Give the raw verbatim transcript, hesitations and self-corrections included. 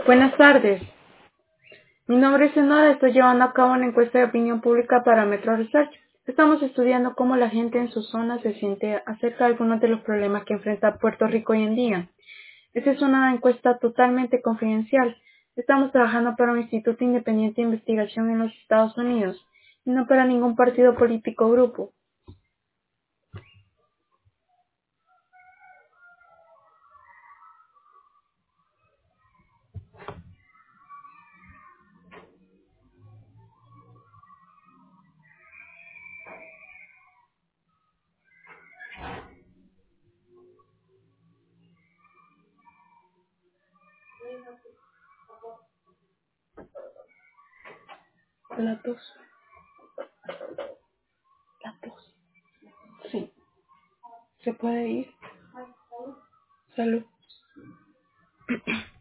Buenas tardes. Mi nombre es Senora. Estoy llevando a cabo una encuesta de opinión pública para Metro Research. Estamos estudiando cómo la gente en su zona se siente acerca de algunos de los problemas que enfrenta Puerto Rico hoy en día. Esta es una encuesta totalmente confidencial. Estamos trabajando para un instituto independiente de investigación en los Estados Unidos y no para ningún partido político o grupo. La tos. La tos. Sí. ¿Se puede ir? Salud.